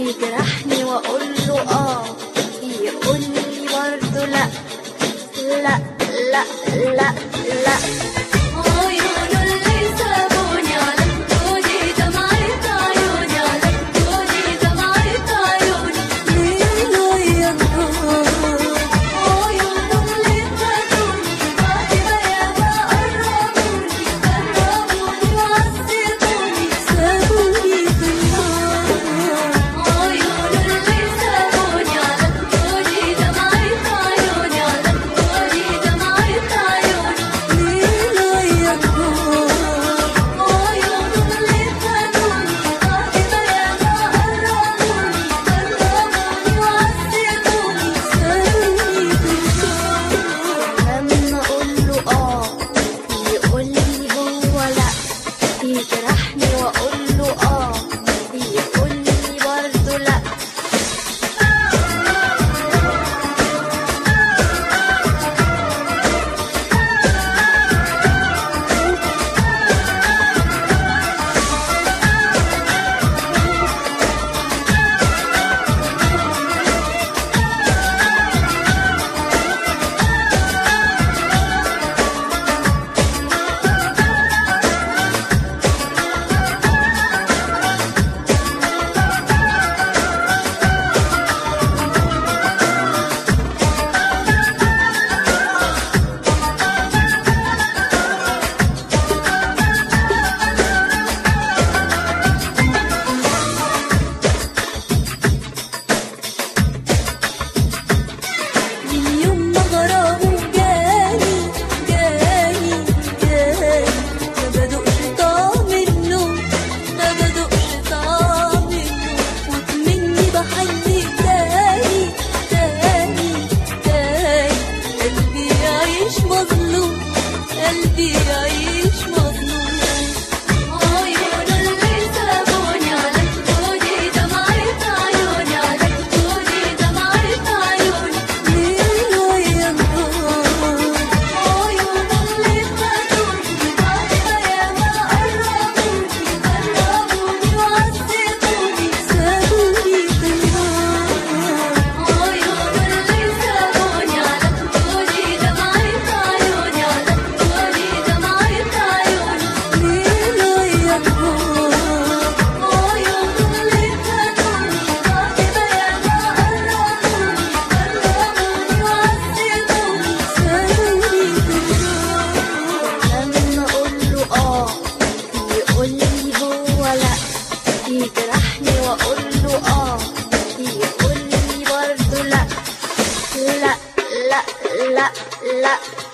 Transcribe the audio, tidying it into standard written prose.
يجرحني واقول له اه، يقول لي برضه لا لا لا لا لا. عيونه اللي سابوني على خدودي، دمعة عيوني على خدودي، دمعة عيوني ليلة يا نهار. عيونه اللي خدوني بعد ما ياما قربوني، قربوني وعذبوني، سابوني في النار. عيونه اللي سابوني على خدودي، دمعة عيوني على خدودي، دمعة عيوني ليلة يا نهار. عيونه اللي خدوني بعد ما ياما قربوني، قربوني وعذبوني، سابوني في النار. لما اقول له اه يقول لي هو لا، يجرحني واقول له اه، يقول لي برضه لا. من يوم ما غرامه جاني جاني جاني، ما بدوقش طعم النوم، ما بدوقش طعم النوم، وكمني بحني تاني تاني تاني. قلبي يعيش مظلوم، قلبي يعيش مظلوم. عيونه اللي سابوني على خدودي، دمعة عيوني على خدودي، دمعة عيوني ليلة يا نهار. عيونه اللي خدوني بعد ما ياما قربوني، قربوني وعذبوني، سابوني في النار. عيونه اللي سابوني على خدودي، دمعة عيوني على خدودي، دمعة عيوني ليلة يا نهار. عيونه اللي خدوني بعد ما ياما قربوني، قربوني وعذبوني، سابوني في النار. لما اقول له اه يقول لي هو لا، يجرحني واقول له اه، يقول لي برضه لا لا لا لا لا.